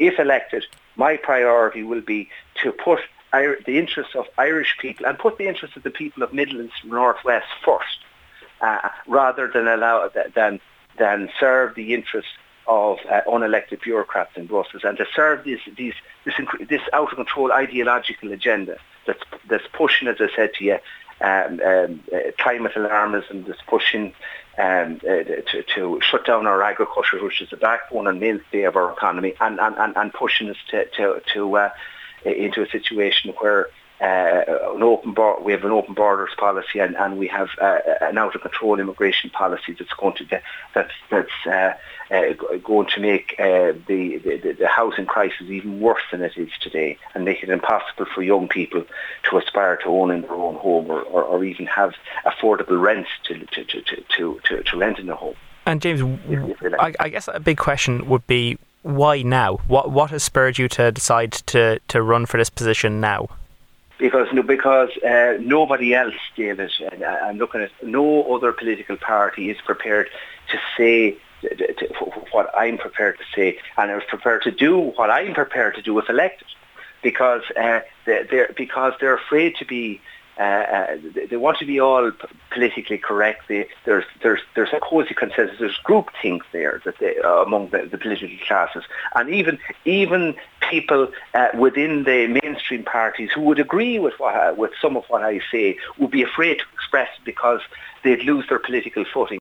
if elected, my priority will be to put the interests of Irish people and put the interests of the people of Midlands North West first, rather than serve the interests of unelected bureaucrats in Brussels, and to serve this out of control ideological agenda that's pushing, as I said to you, climate alarmism, that's pushing to shut down our agriculture, which is the backbone and mainstay of our economy, and pushing us into a situation where we have an open borders policy and we have an out of control immigration policy that's going to make the housing crisis even worse than it is today, and make it impossible for young people to aspire to owning their own home or even have affordable rents to rent in a home. And James, I guess a big question would be, why now? What has spurred you to decide to run for this position now? Because nobody else, David, I'm looking at no other political party is prepared to say what I'm prepared to say, and is prepared to do what I'm prepared to do if elected, because they're afraid to be. They want to be all politically correct. There's a cosy consensus. There's groupthink there among the political classes, and even people within the mainstream parties who would agree with some of what I say would be afraid to express it because they'd lose their political footing.